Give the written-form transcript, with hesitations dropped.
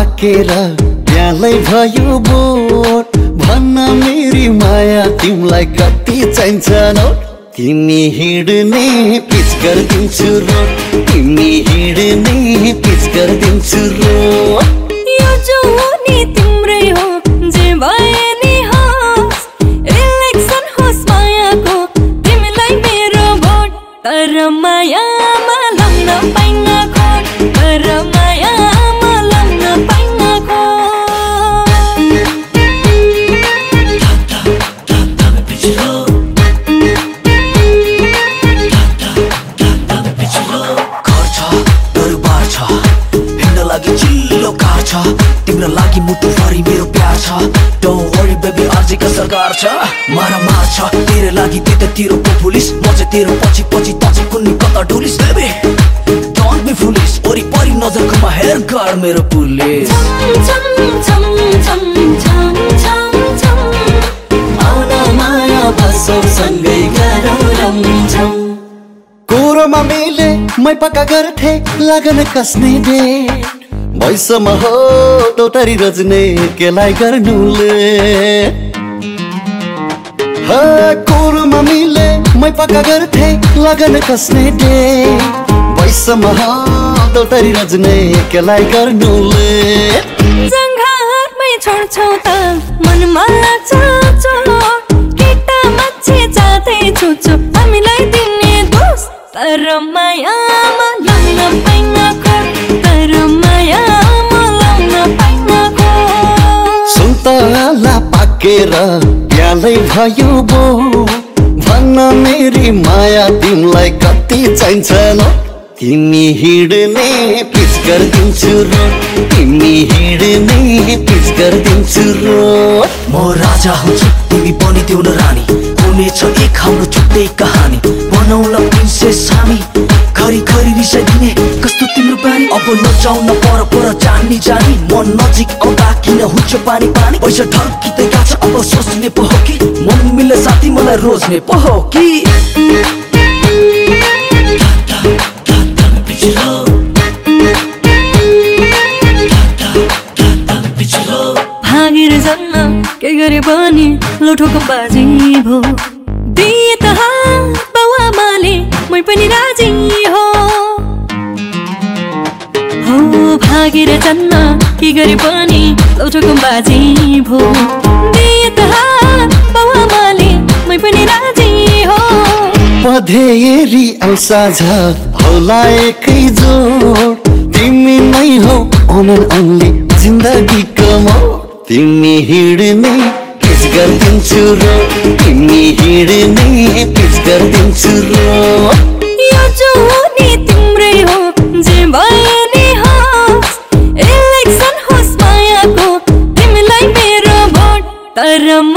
पाकेर त्यहाँलाई भयो बोट भन्न मेरी माया तिमीलाई कति चाहिन्छ नोट तिमी हिँड्ने पिच गरिदिन्छु रोड तिमी हिँड्ने पिच गरिदिन्छु रोड यो जवानी तिम्रै हो जे भए नि होस् इलेक्सन होस् मायाको तिमीलाई मेरो भोट तर मायामा लाग्न पाइन खोट तर मायामा लाग्न पाइन तिम्रो लागि मुटुभरि मेरो प्यार छ डोन्ट वरी बेबी आजका सरकार छ मारा मार्छ तेरो लागि त्यतातिर को पुलिस म चाहिँ तेरो पछि पछि त चाहिँ कुन्नी कता डुलिस बेबी डोन्ट बी फुलिस वरिपरि नजरकोमा हेर गर मेरो पुलिस आउन माया बसौ सँगै गरौँ रमझम कोरोमा मेले मै पक्का गर्थे लगन कसने दे भैसम्म हो दौतारी रज्ने केलाई गर्नुले कोरोमा मिले मै पक्का गर्थे लगन कसने दे भैसम्म हो दौतारी रज्ने केलाई गर्नुले जङ्घारमै छोड्छौ त मनमा लाग्छ केटा मान्छे जाँदै छुछु हामीलाई दिने दोष तर मायामा लाग्न पाइन खोट तर मायामा लाग्न पाइन खोट सुन्तला पाकेर प्यालै भयो बो भन्न मेरी माया तिमीलाई कति चाहिन्छ न तिमी हिँड्ने पिच गरिदिन्छु रोड तिमी हिँड्ने पिच गरिदिन्छु रोड म राजा हुन्छु तिमी बनिदेऊ न रानी हुनेछ एक हाम्रो छुट्टै कहानी बनाउला प्रिन्सेस हामी खरी खरी रिसाइदिने कस्तो तिम्रो बानी अब नजाऊ न पर जानी जानी मन नजिक आउँदा किन हुन्छ पानी पानी पैसा ढल्किँदै गएको छ अब सोच्ने पो हो कि मन मिल्ने साथी मलाई रोज्ने पो हो कि भागेर जान्न के गरे पनि लौठोको बाजी भो दिए त बाउआमाले मै पनि राजी हो भागेर जान्न के गरे पनि लौठोको बाजी भो दिए त बाउआमाले मै पनि राजी हो पधेरी औसाझ होला एकै जोड तिमी नै हो अन अन्ली जिन्दगीको मोड तिमी हिँड्ने पिच गरिदिन्छु रोड तिमी हिँड्ने पिच गरिदिन्छु रोड यो जवानी तिम्रै हो जे भए नि होस् इलेक्सन होस् मायाको तिमीलाई मेरो भोट तर